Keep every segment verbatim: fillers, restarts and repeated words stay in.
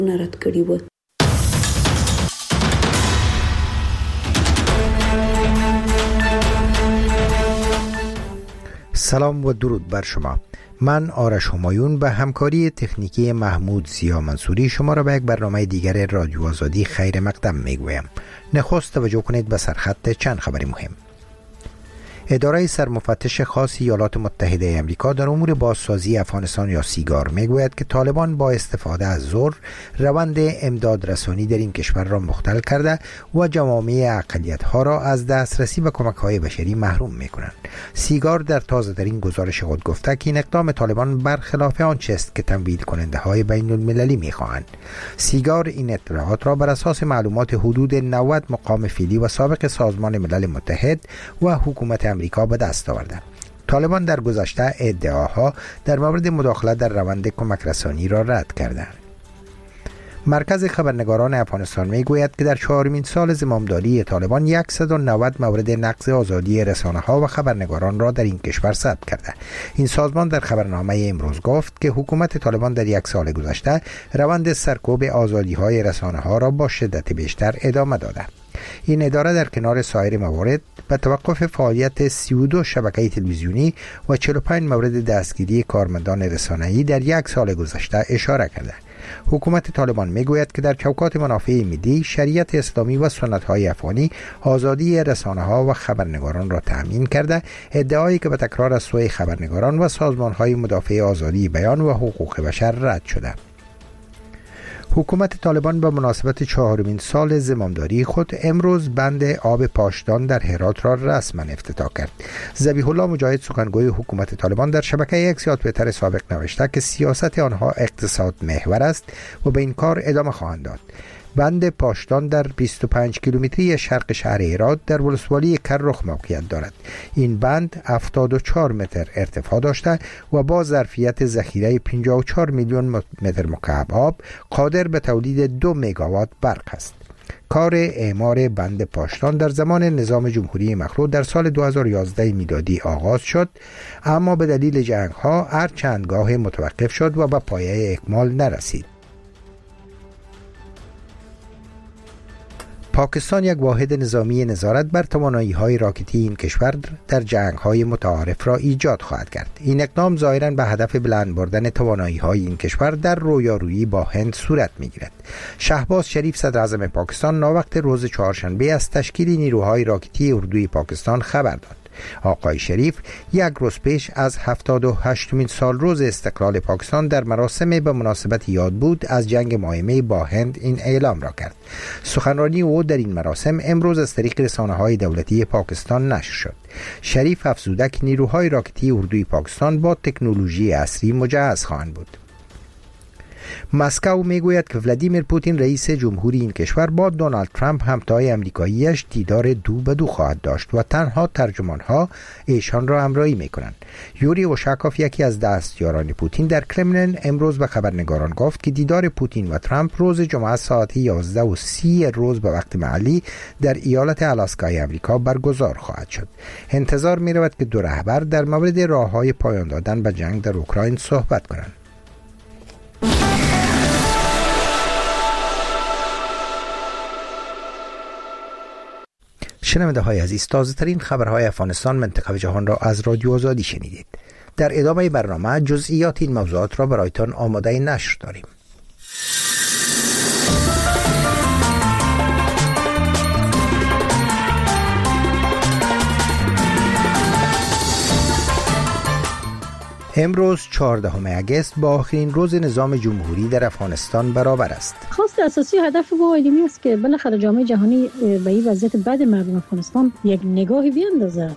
رد کړی و. سلام و درود بر شما. من آرش همایون به همکاری تکنیکی محمود زیا منصوری شما را به یک برنامه دیگر رادیو آزادی خیر مقدم میگویم. نخست توجه کنید به سرخط چند خبر مهم. اداره سرمفتش خاص ایالات متحده آمریکا در امور بازسازی افغانستان یا سیگار میگوید که طالبان با استفاده از زور روند امداد رسانی در این کشور را مختل کرده و جوامع اقلیت‌ها را از دسترسی به کمک‌های بشری محروم می‌کنند. سیگار در تازه‌ترین گزارش خود گفته که این اقدام طالبان برخلاف آنچه است که تمویل کننده‌های بین‌المللی می‌خواهند. سیگار این اطلاعات را بر اساس معلومات حدود نود مقام فعلی و سابق سازمان ملل متحد و حکومت آمریکا به دست آورده. طالبان در گذشته ادعاها در مورد مداخله در روند کمک رسانی را رد کردند. مرکز خبرنگاران افغانستان میگوید که در چهارمین سال زمامداری طالبان صد و نود مورد نقض آزادی رسانه‌ها و خبرنگاران را در این کشور ثبت کرده. این سازمان در خبرنامه امروز گفت که حکومت طالبان در یک سال گذشته روند سرکوب آزادی‌های رسانه‌ها را با شدت بیشتر ادامه داده. این اداره در کنار سایر موارد به توقف فعالیت سی و دو شبکه تلویزیونی و چهل و پنج مورد دستگیری کارمندان رسانه‌ای در یک سال گذشته اشاره کرده. حکومت طالبان میگوید که در چوکات منافع ملی، شریعت اسلامی و سنت‌های افغانی آزادی رسانه‌ها و خبرنگاران را تضمین کرده، ادعایی که به تکرار از سوی خبرنگاران و سازمان‌های مدافع آزادی بیان و حقوق بشر رد شده. حکومت طالبان به مناسبت چهارمین سال زمامداری خود امروز بند آب پاشدان در هرات را رسما افتتاح کرد. ذبیح الله مجاهد سخنگوی حکومت طالبان در شبکه اکس یا توییتر سابق نوشته که سیاست آنها اقتصاد محور است و به این کار ادامه خواهند داد. بند پاشدان در بیست و پنج کیلومتری شرق شهر هرات در ولسوالی کرخ موقعیت دارد. این بند هفتاد و چهار متر ارتفاع داشته و با ظرفیت ذخیره پنجاه و چهار میلیون متر مکعب آب قادر به تولید دو مگاوات برق است. کار اعمار بند پاشدان در زمان نظام جمهوری مخلوع در سال دو هزار و یازده میلادی آغاز شد، اما به دلیل جنگ‌ها هر چندگاه متوقف شد و به پایه اکمال نرسید. پاکستان یک واحد نظامی نظارت بر توانایی‌های راکتی این کشور در جنگ‌های متعارف را ایجاد خواهد کرد. این اقدام ظاهراً به هدف بلند بردن توانایی‌های این کشور در رویارویی با هند صورت می‌گیرد. شهباز شریف صدر اعظم پاکستان ناوقت روز چهارشنبه از تشکیل نیروهای راکتی اردوی پاکستان خبر داد. آقای شریف یک روز پیش از هفتاد و هشتمین سال روز استقلال پاکستان در مراسم به مناسبت یاد بود از جنگ مایمه با هند این اعلام را کرد. سخنرانی او در این مراسم امروز از طریق رسانه‌های دولتی پاکستان نشر شد. شریف افزوده که نیروهای راکتی اردوی پاکستان با تکنولوژی عصری مجهز خواهند بود. مسکو میگوید که ولادیمیر پوتین رئیس جمهوری این کشور با دونالد ترامپ همتای آمریکایی‌اش دیدار دو به دو خواهد داشت و تنها ترجمان‌ها ایشان را همراهی می‌کنند. یوری اوشاکوف یکی از دستیاران پوتین در کرملین امروز به خبرنگاران گفت که دیدار پوتین و ترامپ روز جمعه ساعت یازده و سی روز به وقت محلی در ایالت آلاسکای آمریکا برگزار خواهد شد. انتظار می‌رود که دو رهبر در مورد راه‌های پایان دادن به جنگ در اوکراین صحبت کنند. شنونده های عزیز، تازه ترین خبرهای افغانستان، منطقه و جهان را از رادیو آزادی شنیدید. در ادامه برنامه جزئیات این موضوعات را برایتان آماده نشر داریم. امروز چهاردهم اگست با آخرین روز نظام جمهوری در افغانستان برابر است. خواست اساسی و هدف با ایدمی است که بالاخره جامعه جهانی به این وضعیت بد مردم افغانستان یک نگاهی بیاندازد.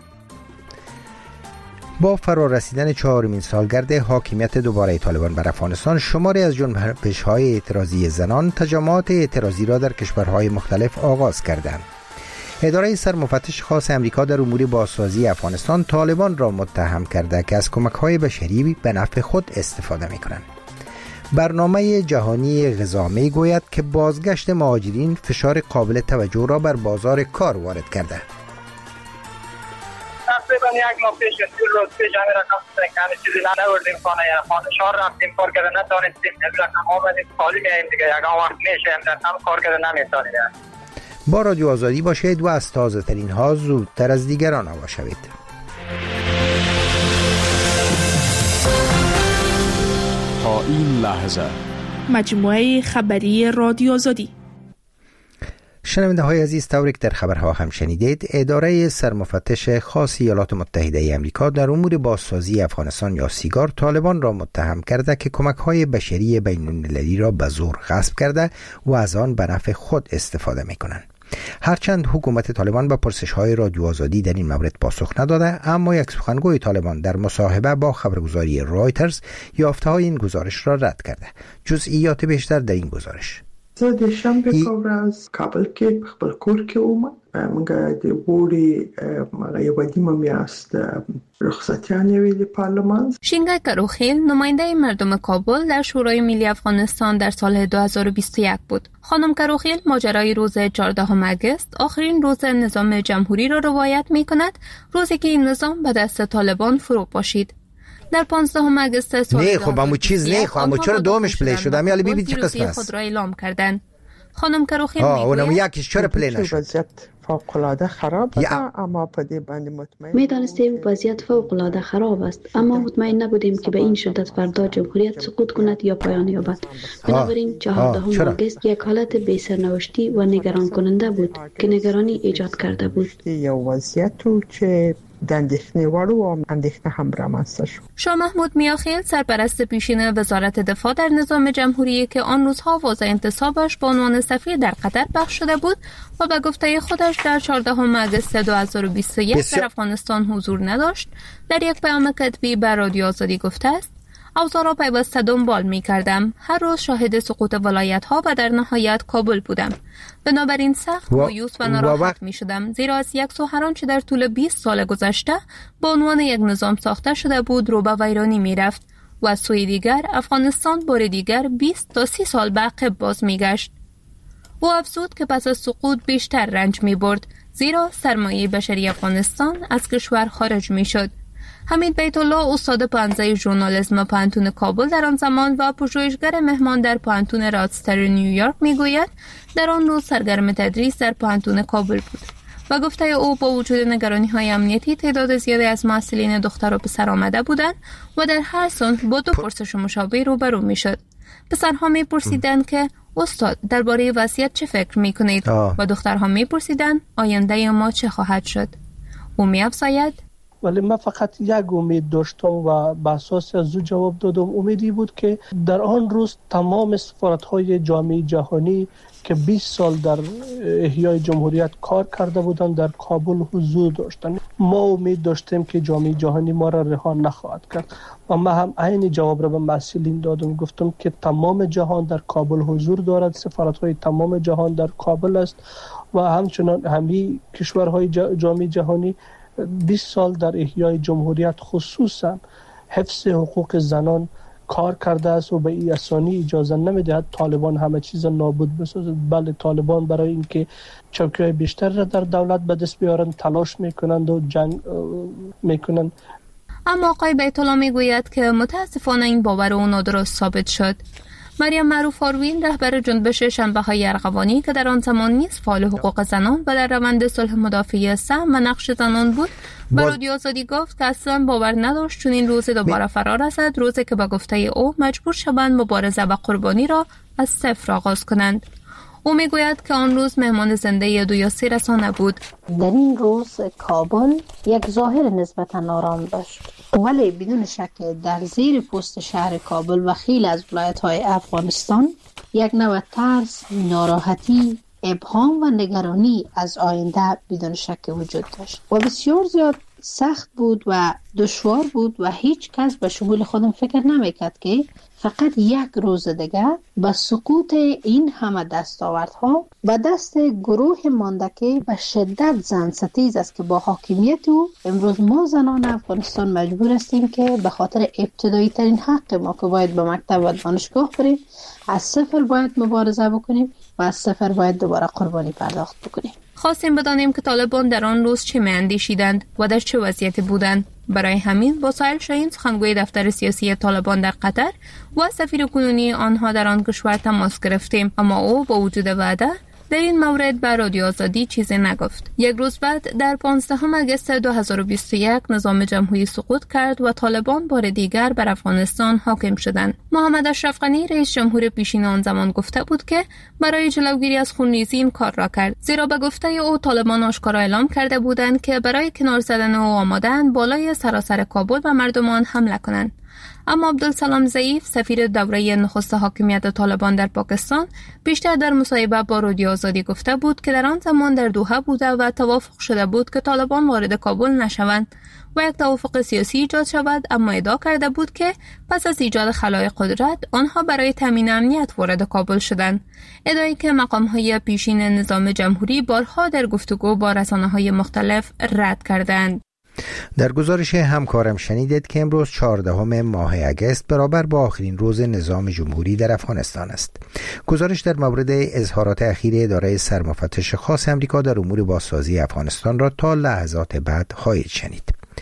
با فرا رسیدن چهارمین سالگرد حاکمیت دوباره طالبان بر افغانستان، شماری از جنبش‌های اعتراضی زنان تجمعات اعتراضی را در کشورهای مختلف آغاز کردند. اداره سرمفتش خاص امریکا در امور بازسازی افغانستان طالبان را متهم کرده که از کمک‌های بشری به نفع خود استفاده می‌کنند. برنامه جهانی غذا می‌گوید که بازگشت مهاجرین فشار قابل توجه را بر بازار کار وارد کرده. تقریبا یک ماه پیش دو روز پیش همین رقم سنگانی چیزی نبردیم خانه خانه شهر رفتیم کار کرده نتانستیم این رقم آمدیم خالی میاییم دیگه یکان وقت میشیم در هم کار کرده نمیتانیم. با رادیو آزادی باشید و از تازه ترین ها زودتر از دیگران آگاه شوید. تا این لحظه مجموعه خبری رادیو آزادی. شنونده های عزیز، طوری که در خبرها هم شنیدید، اداره سرمفتش خاص ایالات متحده ای آمریکا در امور بازسازی افغانستان یا سیگار طالبان را متهم کرده که کمک های بشری بین المللی را به زور غصب کرده و از آن به نفع خود استفاده می کنند. هرچند حکومت طالبان به پرسش های رادیو آزادی در این مورد پاسخ نداده، اما یک سخنگوی طالبان در مصاحبه با خبرگزاری رایترز یافته های این گزارش را رد کرده. جزئیات بیشتر در این گزارش. زه د شنبه په ورځ کابل کې په خپل کور کې وم. موږ د وړي یو نیمه میاشت رخصتیانې ویلې پارلمان. شینگای کروخیل نماینده مردم کابل در شورای ملی افغانستان در سال دو هزار و بیست و یک بود. خانم کروخیل ماجرای روز چهاردهم اگست آخرین روز نظام جمهوری را روایت می کند، روزی که این نظام به دست طالبان فرو پاشید. در پانزدهم اگست سال نه خب همون چیز نه خب همون چرا دومش پلی شده؟ امیالی بی بی چه قسم است؟ خود را اعلام کردن. خانم کروخیل میگوید اونم یکیش چرا پلی نشد؟ فوق العاده خراب است، اما په دې باندې مطمئن می‌دانستیم وضعیت فوق العاده خراب است، اما مطمئن نبودیم که به این شدت فردا جمهوریت سقوط کند یا پایان یابد. بنابراین چهاردهم اگست یک حالت بی سرنوشتی و نگران کننده بود که نگرانی ایجاد کرده بود. یو وضعیت چې د اندېښنې وړ و، اندېښنه هم رامنځته شو. شاه محمود میاخیل سرپرست پیشین وزارت دفاع در نظام جمهوری که آن روزها وضع انتصابش به عنوان سفیر در قطر پخش شده بود و به گفته خودش در چهاردهم اگست دو هزار و بیست و یک در افغانستان حضور نداشت، در یک پیام کتبی به رادیو آزادی گفته است: اوضاع را پیوسته دنبال می کردم. هر روز شاهد سقوط ولایت ها و در نهایت کابل بودم. بنابراین سخت مایوس و ناراحت می شدم، زیرا از یک سو هر آنچه در طول بیست سال گذشته به عنوان یک نظام ساخته شده بود رو به ویرانی می رفت و از سوی دیگر افغانستان بار دیگر بیست تا سی سال به عقب باز می گشت. او افزود که پس از سقوط بیشتر رنج می برد، زیرا سرمایه بشری افغانستان از کشور خارج می شد. حمید بیت الله استاد پانزده ژورنالیسم پانتون کابل در آن زمان و پژوهشگر مهمان در پانتون رادستر نیویورک میگوید در آن روز سرگرم تدریس در پانتون کابل بود و گفته او با وجود نگرانی‌های امنیتی تعداد زیادی از معلولین دختر و پسر آمده بودند و در هر صنف با دو پرسش مشابه روبرو میشد. پسرها میپرسیدند که استاد درباره وضعیت چه فکر میکنید و دخترها میپرسیدند آینده ما چه خواهد شد. او می‌افزاید: ولی من فقط یک امید داشتم و به اساس از او جواب دادم. امیدی بود که در آن روز تمام سفارت‌های جامعه جهانی که بیست سال در احیای جمهوریت کار کرده بودند در کابل حضور داشتند. ما امید داشتیم که جامعه جهانی ما را رها نخواهد کرد و من هم عین جواب را به مسئولین دادم. گفتم که تمام جهان در کابل حضور دارد، سفارت‌های تمام جهان در کابل است و همچنان همه کشورهای جامعه جهانی بیست سال در احیای جمهوریت خصوصا حفظ حقوق زنان کار کرده است و به این اسانی اجازه نمیدهد طالبان همه چیز نابود بسازد. بله، طالبان برای اینکه چوکی‌های بیشتر را در دولت به دست بیارند تلاش میکنند و جنگ میکنند. اما آقای بیت الله میگوید که متاسفانه این باور او نادرست ثابت شد. مریم معروف آروین رهبر جنبش شنبه‌های ارغوانی که در آن زمان نیز فعال حقوق زنان و در روند صلح مدافعی سهم و نقش زنان بود، به رادیو آزادی گفت که اصلا باور نداشت چون این روز دوباره فرا رسد، روزی که به گفته او مجبور شوند مبارزه و قربانی را از صفر آغاز کنند. او میگوید که آن روز مهمان زنده دو یا سه رسانه بود. در این روز کابل یک ظاهر نسبتا آرام داشت، ولی بدون شک در زیر پوست شهر کابل و خیلی از ولایت‌های افغانستان یک نوع ترس، ناراحتی، ابهام و نگرانی از آینده بدون شک وجود داشت و بسیار زیاد سخت بود و دشوار بود و هیچ کس به شمول خودم فکر نمیکرد که فقط یک روز دیگه با سقوط این همه دستاوردها و دست گروه ماندکی به شدت زن ستیز است که با حاکمیت او امروز ما زنان افغانستان مجبور هستیم که به خاطر ابتدایی ترین حق ما که باید به مکتب و دانشگاه بریم از صفر باید مبارزه بکنیم و از صفر باید دوباره قربانی پرداخت بکنیم. خواستیم بدانیم که طالبان در آن روز چه می‌اندیشیدند و در چه وضعیتی بودند. برای همین با سایل شاهین سخنگوی دفتر سیاسی طالبان در قطر و سفیر کنونی آنها در آن کشور تماس گرفتیم، اما او با وجود وعده در این مورد بر رادیو آزادی چیزی نگفت. یک روز بعد در پانزدهم آگوست دو هزار و بیست و یک نظام جمهوری سقوط کرد و طالبان بار دیگر بر افغانستان حاکم شدند. محمد اشرف غنی رئیس جمهور پیشین آن زمان گفته بود که برای جلوگیری از خونریزی این کار را کرد، زیرا به گفته او طالبان آشکارا اعلام کرده بودند که برای کنار زدن او آماده‌اند بالای سراسر کابل و مردمان حمله کنند. اما عبدالسلام ضعیف سفیر دوره نخست حاکمیت طالبان در پاکستان بیشتر در مصاحبه با رادیو آزادی گفته بود که در آن زمان در دوحه بوده و توافق شده بود که طالبان وارد کابل نشوند و یک توافق سیاسی ایجاد شود، اما ادعا کرده بود که پس از ایجاد خلای قدرت آنها برای تامین امنیت وارد کابل شدند، ادعایی که مقام‌های پیشین نظام جمهوری بارها در گفتگو با رسانه‌های مختلف رد کردند. در گزارش همکارم شنیدید که امروز چهاردهم ماه اگست برابر با آخرین روز نظام جمهوری در افغانستان است. گزارش در مورد اظهارات اخیر اداره سرمفتش خاص امریکا در امور بازسازی افغانستان را تا لحظات بعد خواهید شنید.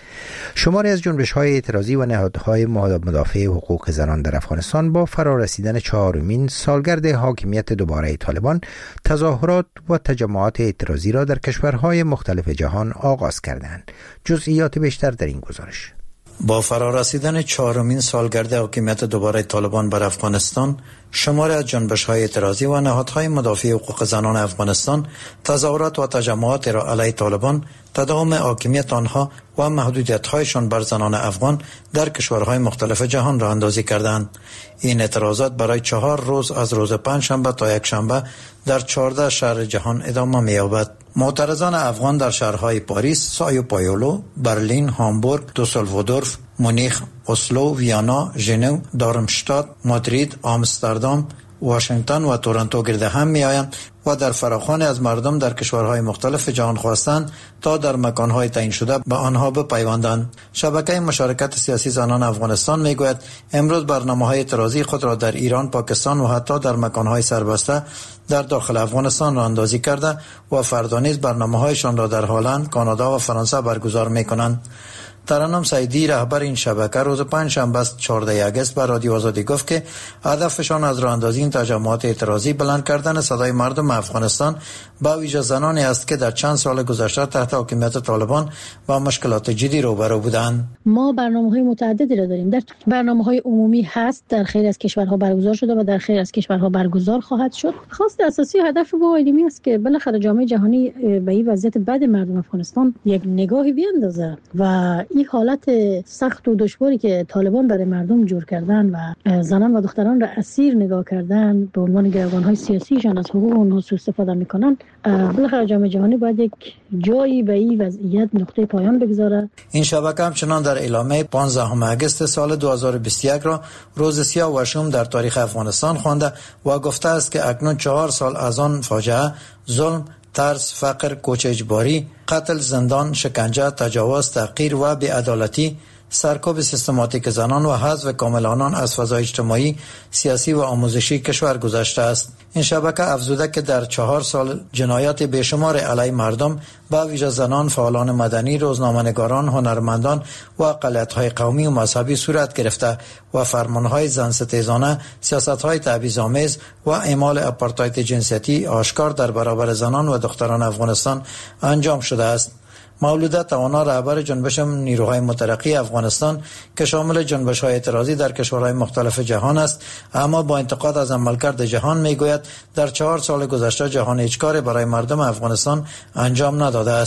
شماری از جنبش‌های اعتراضی و نهادهای مدافع حقوق زنان در افغانستان با فرارسیدن چهارمین سالگرد حاکمیت دوباره طالبان تظاهرات و تجمعات اعتراضی را در کشورهای مختلف جهان آغاز کردند. جزئیات بیشتر در این گزارش. با فرارسیدن چهارمین سالگرد حاکمیت دوباره طالبان بر افغانستان، شماری از جنبش‌های اعتراضی و نهادهای مدافع حقوق زنان افغانستان تظاهرات و تجمعات را علیه طالبان، تداوم حاکمیت آنها و محدودیت‌هایشان بر زنان افغان در کشورهای مختلف جهان را اندازی کردند. این اعتراضات برای چهار روز از روز پنجشنبه تا یکشنبه در چهارده شهر جهان ادامه می‌یابد. معترضان افغان در شهرهای پاریس، سایو پایولو، برلین، هامبورگ، دوسلدورف، مونیخ، اسلو، ویانا، ژنو، دارمشتات، مادرید، آمستردام، واشنگتن و تورنتو گرد هم می آیند و در فراخوان از مردم در کشورهای مختلف جهان خواستند تا در مکانهای تعیین شده به آنها بپیوندند. شبکه مشارکت سیاسی زنان افغانستان می گوید امروز برنامه‌های اعتراضی خود را در ایران، پاکستان و حتی در مکانهای سربسته در داخل افغانستان را اندازی کرده و فردا نیز برنامه‌هایشان را در هلند، کانادا و فرانسه برگزار می کنند. ترنم سعیدی رهبر این شبکه روز پنجشنبه چهاردهم آگوست به رادیو آزادی گفت که هدفشان از راه اندازی این تجمعات اعتراضی بلند کردن صدای مردم افغانستان با ویژه زنانی است که در چند سال گذشته تحت حاکمیت طالبان با مشکلات جدی روبرو بودند. ما برنامه‌های متعددی را داریم. در برنامه‌های عمومی هست، در خیلی از کشورها برگزار شده و در خیلی از کشورها برگزار خواهد شد. خواست اساسی و هدف با علمی است که بالاخره جامعه جهانی به این وضعیت بد مردم افغانستان یک نگاهی بیاندازه و این حالت سخت و دشواری که طالبان برای مردم جور کردن و زنان و دختران را اسیر نگاه کردن به عنوان گروگان‌های سیاسیشان از حقوق اونها سوء استفاده میکنن، بالاخره جامعه جهانی باید یک جایی به این وضعیت نقطه پایان بگذاره. این شبکه همچنان در اعلامیه پانزدهم آگوست سال دو هزار و بیست و یک را روز سیاه و شوم در تاریخ افغانستان خوانده و گفته است که اکنون چهار سال از آن فاجعه، ظلم، ترس، فقر، کوچ اجباری، قتل، زندان، شکنجه، تجاوز، تحقیر و بی‌عدالتی، سرکوب سیستماتیک زنان و حذف کامل آنان از فضای اجتماعی، سیاسی و آموزشی کشور گذشته است. این شبکه افزوده که در چهار سال جنایات بیشمار علیه مردم با ویژه زنان، فعالان مدنی، روزنامه‌نگاران، هنرمندان و اقلیت‌های قومی و مذهبی صورت گرفته و فرمان‌های زن‌ستیزانه، سیاست‌های تبعیض‌آمیز و اعمال آپارتاید جنسیتی آشکار در برابر زنان و دختران افغانستان انجام شده است. مولوده توانا رهبر جنبش نیروهای مترقی افغانستان که شامل جنبش‌های اعتراضی در کشورهای مختلف جهان است، اما با انتقاد از عملکرد جهان میگوید در چهار سال گذشته جهان هیچ کاری برای مردم افغانستان انجام نداده است.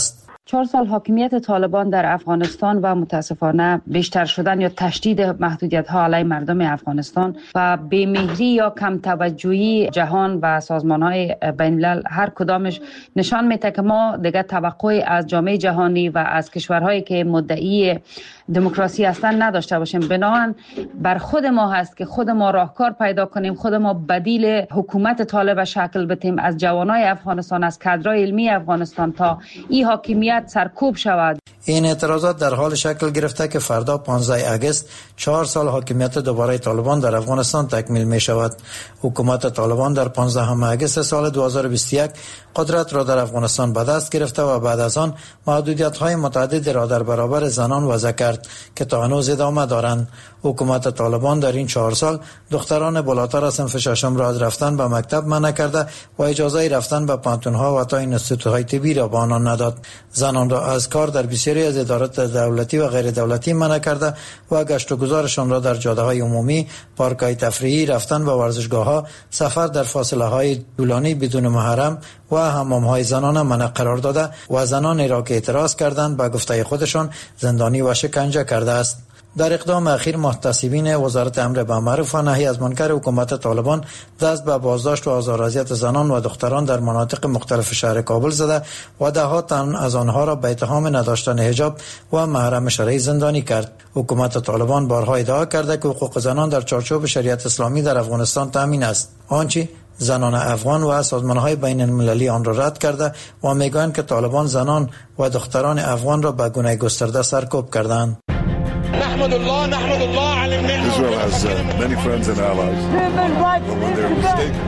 چهار سال حاکمیت طالبان در افغانستان و متاسفانه بیشتر شدن یا تشدید محدودیت ها علیه مردم افغانستان و بی‌مهری یا کم توجهی جهان و سازمان های بین الملل هر کدامش نشان میده که ما دیگه توقعی از جامعه جهانی و از کشورهایی که مدعی دموکراسی هستن نداشته باشیم. بنابراین بر خود ما هست که خود ما راهکار پیدا کنیم، خود ما بدیل حکومت طالب شکل بدیم از جوانای افغانستان، از کادرای علمی افغانستان تا این حاکمیت سرکوب شود. این اعتراضات در حال شکل گرفته که فردا پانزده آگوست چهار سال حاکمیت دوباره طالبان در افغانستان تکمیل می شود. حکومت طالبان در پانزدهم آگوست سال دو هزار و بیست و یک قدرت را در افغانستان به دست گرفته و بعد از آن محدودیت های متعددی را در برابر زنان وضع کرد که تا هنوز ادامه دارند. حکومت طالبان در این چهار سال دختران بالاتر از صنف ششم را از رفتن به مکتب منع کرده و اجازه رفتن به پانتون‌ها و تا اینستیتوت‌های طبی را به آنان نداد. زنان را از کار در بسیاری از ادارات دولتی و غیر دولتی منع کرده و گشت و گذارشان را در جاده‌های عمومی، پارک‌های تفریحی، رفتن به ورزشگاه‌ها، سفر در فاصله‌های طولانی بدون محرم و حمام‌های زنانه منع قرار داده و زنانی را که اعتراض کردند به گفته خودشان زندانی و شکنجه کرده است. در اقدام اخیر محتسبین وزارت امر بالمعروف و نهی از منکر حکومت طالبان دست به بازداشت و آزار و اذیت زنان و دختران در مناطق مختلف شهر کابل زده و ده‌ها تن از آنها را به اتهام نداشتن حجاب و محرم شرعی زندانی کرد. حکومت طالبان بارها ادعا کرده که حقوق زنان در چارچوب شریعت اسلامی در افغانستان تامین است، آنچه زنان افغان و سازمان‌های بین المللی آن را رد کرده و میگویند که طالبان زنان و دختران افغان را به گونه گسترده سرکوب کردند. نحمد الله نحمد الله على النعمة. Israel has uh, many friends and allies. But when they're mistaken.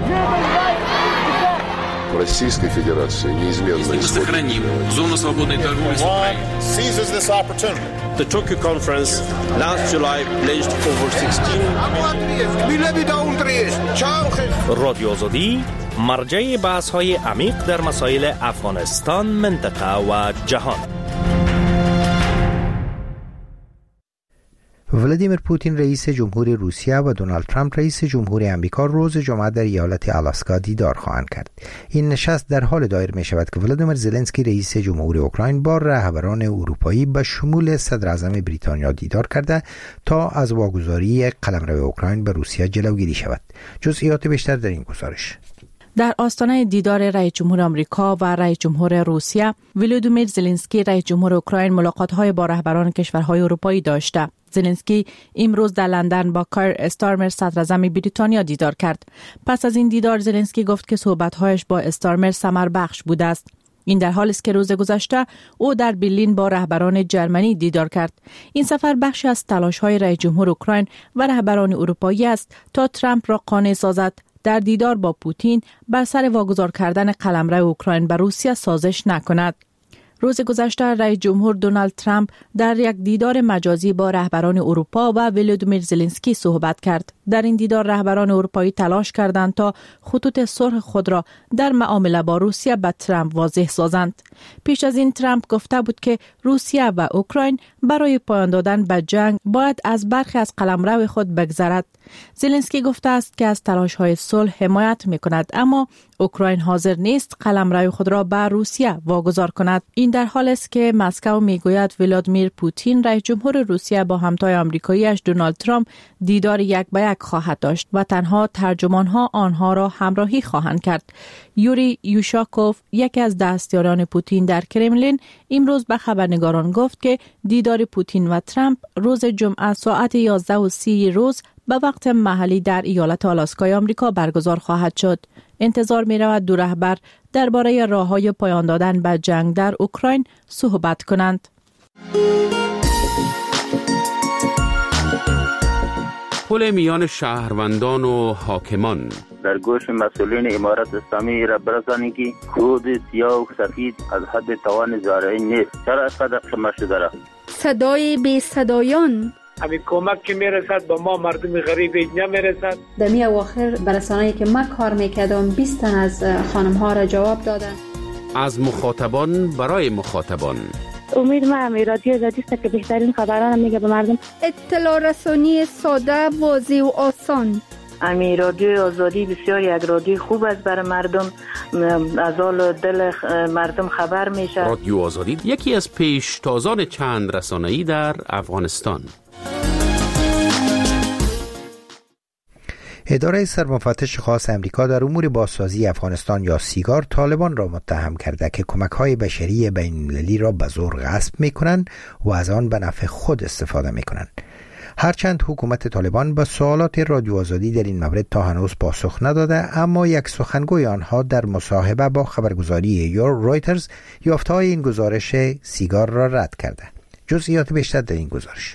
Российской Федерации неизменно исходит. Зону свободной торговли с Украиной. Seizes this opportunity. The Tokyo conference last July pledged over sixteen. رادیو آزادی مرجع بحث‌های عمیق در مسائل افغانستان، منطقه و جهان. ولادیمیر پوتین رئیس جمهور روسیه و دونالد ترامپ رئیس جمهور آمریکا روز جمعه در ایالت آلاسکا دیدار خواهند کرد. این نشست در حال دایر می شود که ولادیمیر زلنسکی رئیس جمهور اوکراین با رهبران اروپایی به شمول صدر اعظم بریتانیا دیدار کرده تا از واگذاری قلمرو اوکراین به روسیه جلوگیری شود. جزئیات بیشتر در این گزارش. در آستانه دیدار رئیس جمهور آمریکا و رئیس جمهور روسیه، ولادیمیر زلنسکی رئیس جمهور اوکراین ملاقات‌های با رهبران کشورهای اروپایی داشته. زلنسکی امروز در لندن با کایر استارمر صدر اعظم بریتانیا دیدار کرد. پس از این دیدار زلنسکی گفت که صحبت‌هایش با استارمر ثمر بخش بوده است. این در حالی است که روز گذشته او در برلین با رهبران جرمنی دیدار کرد. این سفر بخشی از تلاش‌های رئیس جمهور اوکراین و رهبران اروپایی است تا ترامپ را قانع سازد در دیدار با پوتین بر سر واگذار کردن قلمرو اوکراین به روسیه سازش نکند. روز گذشته رئیس جمهور دونالد ترامپ در یک دیدار مجازی با رهبران اروپا و ولادیمیر زلنسکی صحبت کرد. در این دیدار رهبران اروپایی تلاش کردند تا خطوط صلح خود را در معامله با روسیه به ترامپ واضح سازند. پیش از این ترامپ گفته بود که روسیه و اوکراین برای پایان دادن به جنگ باید از برخی از قلمرو خود بگذرد. زلنسکی گفته است که از تلاش‌های صلح حمایت می‌کند، اما اوکراین حاضر نیست قلمرو خود را به روسیه واگذار کند. این در حالی است که مسکو میگوید ولادیمیر پوتین رئیس جمهور روسیه با همتای آمریکایی‌اش دونالد ترامپ دیدار یک به یک خواهد داشت و تنها ترجمان‌ها آنها را همراهی خواهند کرد. یوری یوشاکوف، یکی از دستیاران پوتین در کرملین، امروز به خبرنگاران گفت که دیدار پوتین و ترامپ روز جمعه ساعت یازده و سی روز به وقت محلی در ایالت آلاسکای آمریکا برگزار خواهد شد. انتظار می رود دو رهبر درباره راه‌های پایان دادن به جنگ در اوکراین صحبت کنند. پل میان شهروندان و حاکمان در گوش مسئولین امارت اسلامی را برسانید که کود سیاه و سفید از حد توان زارعی نیست. چرا اسقدر شما شده را؟ صدای بی صدایان، همین کمک که میرسد با ما مردم غریب نمیرسد. در می اواخر برسانه‌ای که من کار میکردم بیست تن از خانم ها را جواب دادن. از مخاطبان برای مخاطبان. امید ما همی رادیو آزادی است که بهترین خبران میگه به مردم. اطلاع رسانی ساده، واضح و آسان. امی رادیو آزادی بسیار یک رادیو خوب است برای مردم، از حال دل مردم خبر میشه. رادیو آزادی یکی از پیشتازان چند رسانه‌ای در افغانستان. اداره سرمفتش خاص امریکا در امور بازسازی افغانستان یا سیگار طالبان را متهم کرده که کمک‌های بشری بین‌المللی را به زور غصب می‌کنند و از آن به نفع خود استفاده می‌کنند. هرچند حکومت طالبان به سوالات رادیو آزادی در این مورد تا هنوز پاسخ نداده، اما یک سخنگوی آنها در مصاحبه با خبرگزاری یور رویترز یافته‌های این گزارش سیگار را رد کرده. جزئیات بیشتر در این گزارش.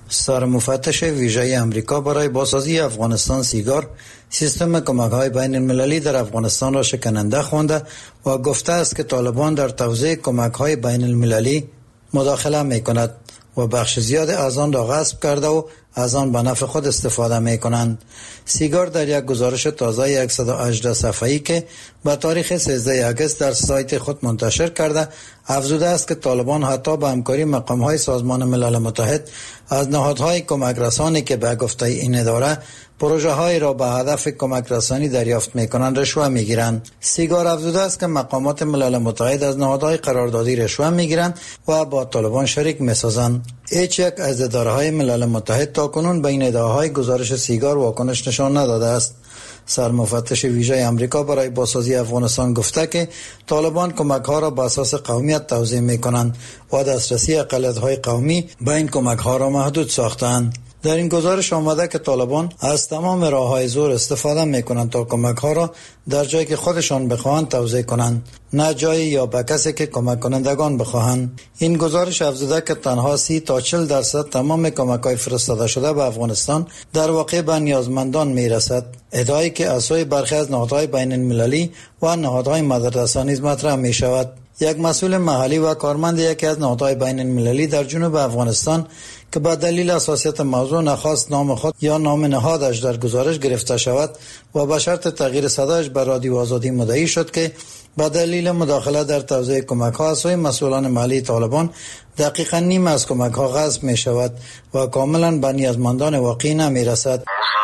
سرمفتش ویژه امریکا برای بازسازی افغانستان سیگار سیستم کمک‌های بین المللی در افغانستان را شکننده خوانده و گفته است که طالبان در توزیع کمک‌های بین المللی مداخله می‌کند و بخش زیاد از آن را غصب کرده و از آن به نفع خود استفاده می‌کنند. سیگار در یک گزارش تازه صد و هجده صفحه‌ای که به تاریخ سیزده آگوست در سایت خود منتشر کرده افزوده است که طالبان حتی به همکاری مقام‌های سازمان ملل متحد از نهادهای کمک رسانی که به گفته این اداره پروژه‌های را به هدف کمک رسانی دریافت می‌کنند رشوه می‌گیرند. سیگار افزوده است که مقامات ملل متحد از نهادهای قراردادی رشوه می‌گیرند و با طالبان شریک می‌سازند. هیچ یک از اداره‌های ملل متحد تاکنون به این ادعاهای گزارش سیگار واکنش نشان نداده است. سرمفتش ویژه امریکا برای بازسازی افغانستان گفته که طالبان کمک‌ها را بر اساس قومیت توزیع می‌کنند و دسترسی اقلیت‌های قومی به این کمک‌ها را محدود ساختند. در این گزارش آمده که طالبان از تمام راه‌های زور استفاده می‌کنند تا کمک‌ها را در جایی که خودشان بخواهند توزیع کنند، نه جایی یا به کسی که کمک کنندگان بخواهند. این گزارش افزوده که تنها سی تا چهل درصد تمام کمک‌های فرستاده شده به افغانستان در واقع به نیازمندان می‌رسد. ادعایی که از سوی برخی از نهادهای بین‌المللی و نهادهای مددرسانی نیز مطرح می‌شود. یک مسئول محلی و کارمند یکی از نهادهای بین‌المللی در جنوب افغانستان که به دلیل حساسیت موضوع نخواست نام خود یا نام نهادش در گزارش گرفته شود و به شرط تغییر صدایش به رادیو آزادی مدعی شد که به دلیل مداخله در توزیع کمک‌ها از سوی مسئولان محلی طالبان دقیقاً نیم از کمک‌ها غصب می‌شود و کاملاً به نیازمندان واقعی نمی‌رسد.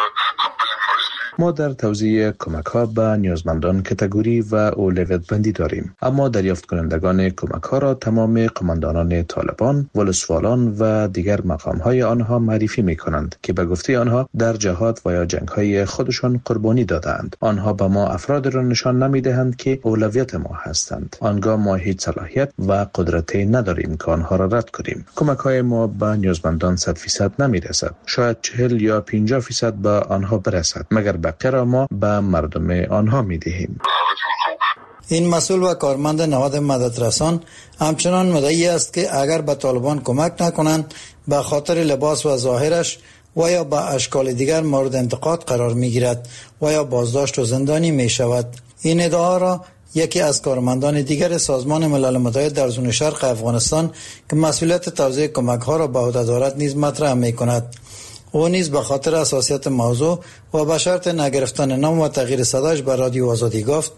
ما در توزیع کمک ها به نیازمندان کاتگوری و اولویت بندی داریم، اما دریافت کنندگان کمک ها را تمام قماندانان طالبان، ولسوالان و دیگر مقام های آنها معرفی می کنند که به گفته آنها در جهاد و یا جنگ های خودشان قربانی دادند. آنها به ما افراد را نشان نمی دهند که اولویت ما هستند. آنگاه ما هیچ صلاحیت و قدرتی نداریم که آنها را رد کنیم. کمک های ما به نیازمندان صد فیصد نمی رسد. شاید چهل یا پنجاه فیصد به آنها برسد، مگر بقیه را ما به مردم آنها می دهیم. این مسئول و کارمند نهاد مددرسان همچنان مدعی است که اگر به طالبان کمک نکنند به خاطر لباس و ظاهرش و یا به اشکال دیگر مورد انتقاد قرار می گیرد و یا بازداشت و زندانی می شود. این ادعا را یکی از کارمندان دیگر سازمان ملل متحد در زون شرق افغانستان که مسئولیت توزیع کمک ها را به عهده دارد نیز مطرح می کند. او نیز به خاطر حساسیت موضوع و به شرط نگرفتن نام و تغییر صداش به رادیو آزادی گفت: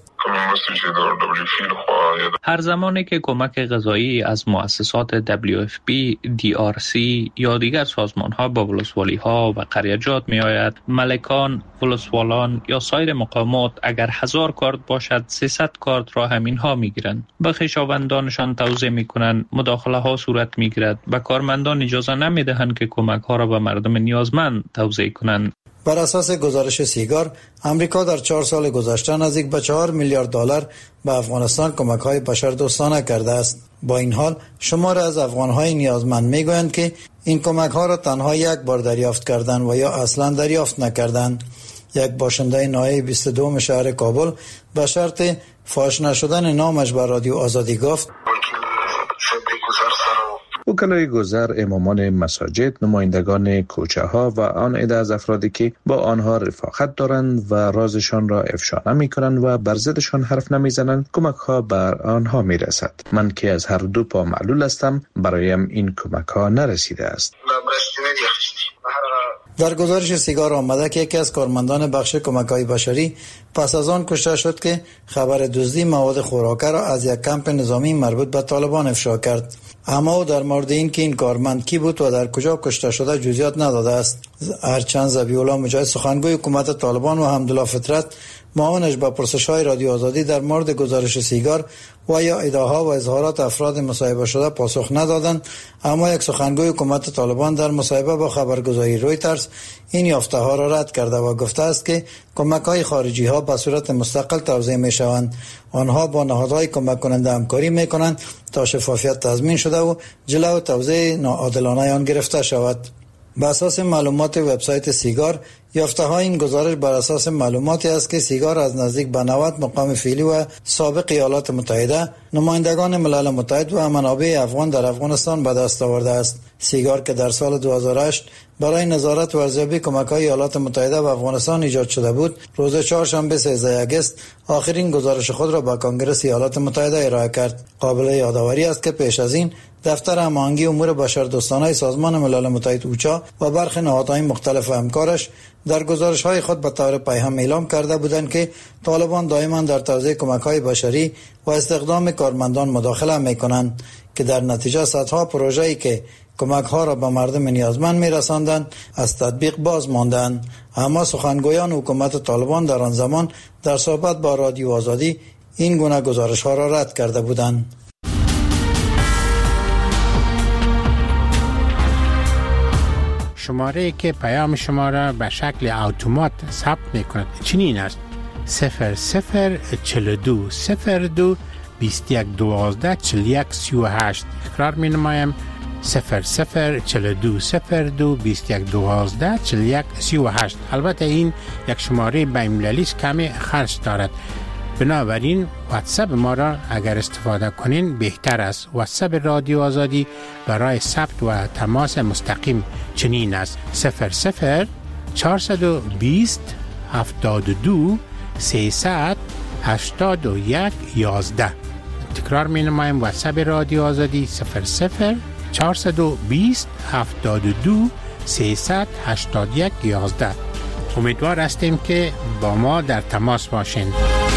هر زمانی که کمک غذایی از مؤسسات دبلیو اف پی، دی آر سی یا دیگر سازمان‌ها به ولسوالی ها و قریجات می آید، ملکان، ولسوالان یا سایر مقامات اگر هزار کارت باشد سیصد کارت را همین ها می گیرند. به خویشاوندانشان توزیع می کنند، مداخله ها صورت می گیرد. به کارمندان اجازه نمی دهند که کمک ها را به مردم نیازمند توزیع کنند. بر اساس گزارش سیگار، امریکا در چهار سال گذشته نزدیک به چهار میلیارد دلار به افغانستان کمک‌های بشردوستانه کرده است. با این حال شمار از افغان‌های نیازمند می‌گویند که این کمک‌ها را تنها یک بار دریافت کردند و یا اصلاً دریافت نکردند. یک باشنده ناحیه بیست و دو شهر کابل به شرط فاش نشدن نامش بر رادیو آزادی گفت: وکلای گذر، امامان مساجد، نمایندگان کوچه ها و آن عده از افرادی که با آنها رفاقت دارند و رازشان را افشا نمی کنند و بر ضدشان حرف نمی زنند، کمک ها بر آنها می رسد. من که از هر دو پا معلول هستم، برایم این کمک ها نرسیده است. در گزارش سیگار آمده که یکی از کارمندان بخش کمک‌های بشری پس از آن کشته شد که خبر دزدی مواد خوراکه را از یک کمپ نظامی مربوط به طالبان افشا کرد. اما او در مورد این که این کارمند کی بود و در کجا کشته شده جزئیات نداده است. هرچند ذبیح الله مجاهد سخنگوی حکومت طالبان و حمدالله فطرت معاونش به پرسش‌های رادیو آزادی در مورد گزارش سیگار و یا ادعاها و اظهارات افراد مصاحبه شده پاسخ ندادند، اما یک سخنگوی حکومت طالبان در مصاحبه با خبرگزاری رویترز این یافته ها را رد کرده و گفته است که کمک‌های خارجی ها به صورت مستقل توزیع می‌شوند. آنها با نهادهای کمک کننده همکاری می‌کنند تا شفافیت تضمین شده و جلو توزیع ناعادلانه آن گرفته شود. بر اساس معلومات وبسایت سیگار، یافته های این گزارش بر اساس معلوماتی است که سیگار از نزدیک به نود مقام فعلی و سابق ایالات متحده، نمایندگان ملل متحد و منابع افغان در افغانستان به دست آورده است. سیگار که در سال دو هزار و هشت برای نظارت و ارزیابی کمک‌های ایالات متحده به افغانستان ایجاد شده بود، روز چهارشنبه سیزده آگوست آخرین گزارش خود را به کنگره ایالات متحده ارائه کرد. قابل یادآوری است که پیش از این دفتر هماهنگی امور بشردوستانه سازمان ملل متحد اوچا و برخی نهادهای مختلف همکارش در گزارش‌های خود به طور پیهم اعلام کرده بودند که طالبان دائما در توزیع کمک‌های بشری و استخدام کارمندان مداخله می‌کنند که در نتیجه صدها پروژه‌ای که کمک‌ها را به مردم نیازمند می‌رساندند از تطبیق باز ماندند. اما سخنگویان حکومت طالبان در آن زمان در صحبت با رادیو آزادی این گونه گزارش‌ها را رد کرده بودند. شماره که پیام شما را به شکل اتومات ثبت می‌کند چنین است: صفر صفر چهل و دو صفر دو بیست و یک دوازده چهل و یک سی و هشت. تکرار می‌نمایم: صفر صفر چهل و دو صفر دو بیست و یک دوازده چهل و یک سی و هشت. البته این یک شماره بین‌المللی است، کمی خرج دارد، بنابراین واتساپ ما را اگر استفاده کنین بهتر است. واتساپ رادیو آزادی برای ثبت و تماس مستقیم چنین است: صفر صفر چهارصد و بیست هفتاد و دو سیصد هشتاد و یک یازده. تکرار می نمایم: واتساپ رادیو آزادی صفر صفر چهارصد و بیست هفتاد و دو سیصد هشتاد و یک یازده. امیدوار هستیم که با ما در تماس باشین.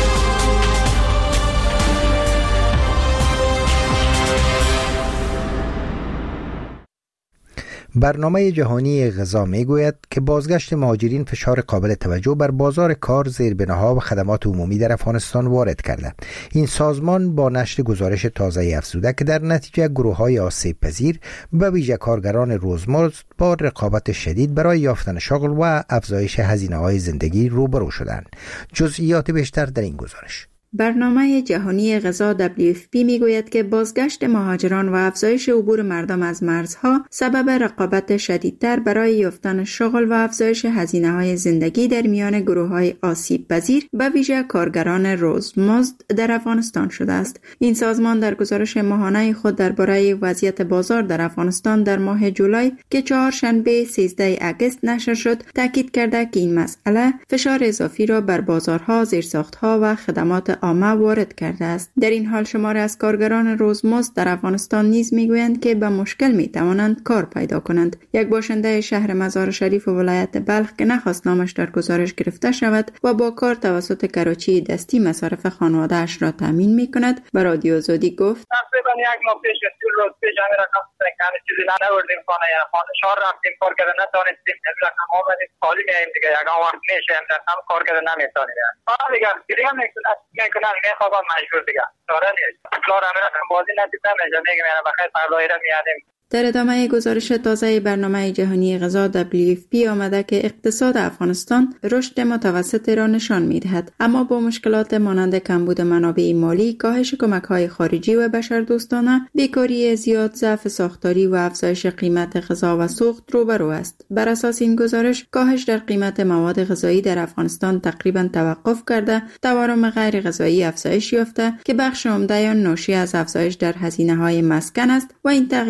برنامه جهانی غذا میگوید که بازگشت مهاجرین فشار قابل توجه بر بازار کار، زیربناها و خدمات عمومی در افغانستان وارد کرده. این سازمان با نشر گزارش تازه افزوده که در نتیجه گروه‌های آسیب پذیر به ویژه کارگران روزمرز با رقابت شدید برای یافتن شغل و افزایش هزینه‌های زندگی روبرو شدند. جزئیات بیشتر در این گزارش. برنامه جهانی غذا دبلیو اف پی میگوید که بازگشت مهاجران و افزایش عبور مردم از مرزها سبب رقابت شدیدتر برای یافتن شغل و افزایش هزینه‌های زندگی در میان گروه‌های آسیب پذیر به ویژه کارگران روزمزد در افغانستان شده است. این سازمان در گزارش ماهانه خود درباره وضعیت بازار در افغانستان در ماه جولای که چهارشنبه سیزده آگوست نشر شد، تاکید کرده که این مسئله فشار اضافی را بر بازارها، زیرساخت‌ها و خدمات عامه وارد کرده است. در این حال شمار از کارگران روزمزد در افغانستان نیز میگویند که به مشکل میتوانند کار پیدا کنند. یک باشنده شهر مزار شریف و ولایت بلخ که نخواست نامش در گزارش گرفته شود و با کار توسط کراچی دستی مصارف خانواده‌اش را تامین میکند، به رادیو آزادی گفت: تقریبا یک ماه پیش دو روز پیش همین رقم سنگان چیزی نبردیم خانه یا خانه شار رفتیم کارگر نتونستیم این رقم آمدیم خالی میاییم دیگه یک وقت میشه این رقم کارگر نمیتونیم. آه دیگه دیگه هم میکنن میخوابم مجبور دیگه داره نیست کار همین رقم بازی نتیب نمیشه میگم یعنی بخیر پردایی را میادیم. در ادامه گزارش تازه برنامه جهانی غذا دبلیو اف پی آمده که اقتصاد افغانستان رشد متوسط را نشان می‌دهد، اما با مشکلات مانند کمبود منابع مالی، کاهش کمک‌های خارجی و بشردوستانه، بیکاری زیاد، ضعف ساختاری و افزایش قیمت غذا و سوخت روبرو است. بر اساس این گزارش، کاهش در قیمت مواد غذایی در افغانستان تقریباً توقف کرده، تورم غیر غذایی افزایش یافته که بخش عمده آن ناشی از افزایش در هزینه‌های مسکن است و این تغییرات نشان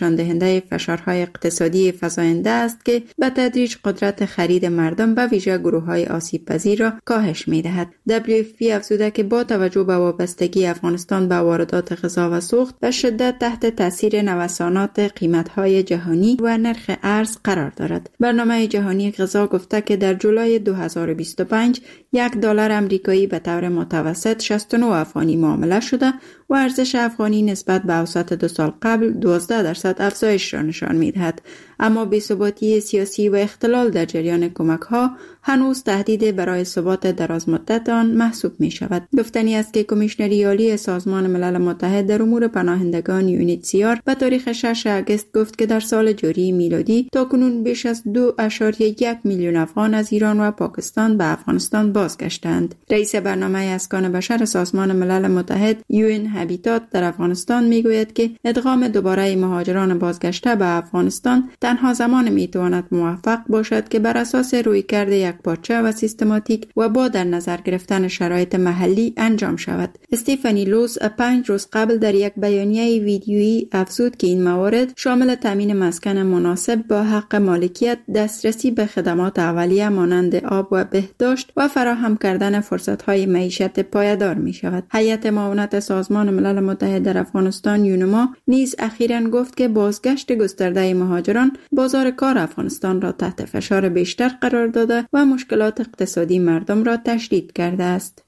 نشان دهنده فشارهای اقتصادی فزاینده است که به تدریج قدرت خرید مردم به ویژه گروه‌های آسیب پذیر را کاهش می‌دهد. دبلیو اف پی افزوده که با توجه به وابستگی افغانستان به واردات غذا و سوخت و شدت تحت تاثیر نوسانات قیمت‌های جهانی و نرخ ارز قرار دارد. برنامه جهانی غذا گفته که در جولای دو هزار و بیست و پنج یک دلار امریکایی به طور متوسط شصت و نه افغانی معامله شده و ارزش افغانی نسبت به اوسط دو سال قبل دوازده درصد افزایش را نشان می‌دهد. اما بی‌ثباتی سیاسی و اختلال در جریان کمک‌ها هنوز تهدید برای ثبات درازمدت آن محسوب می‌شود. گفتنی است که کمیشنری عالی سازمان ملل متحد در امور پناهندگان یونیتسیار به تاریخ ششم آگوست گفت که در سال جاری میلادی تاکنون بیش از دو اشاریه یک میلیون افغان از ایران و پاکستان به افغانستان بازگشتند. رئیس برنامه اسکان بشر سازمان ملل متحد یو ان هابیتات در افغانستان میگوید که ادغام دوباره مهاجران بازگشته به افغانستان تنها زمان میتواند موفق باشد که بر اساس رویکرد یکپارچه و سیستماتیک و با در نظر گرفتن شرایط محلی انجام شود. استیفانی لوس پنج روز قبل در یک بیانیه ویدیویی افزود که این موارد شامل تامین مسکن مناسب با حق مالکیت، دسترسی به خدمات اولیه مانند آب و بهداشت و فراهم کردن فرصت‌های معیشت پایدار می شود. هیئت معاونت سازمان ملل متحد در افغانستان یونما نیز اخیراً گفت که بازگشت گسترده مهاجران بازار کار افغانستان را تحت فشار بیشتر قرار داده و مشکلات اقتصادی مردم را تشدید کرده است.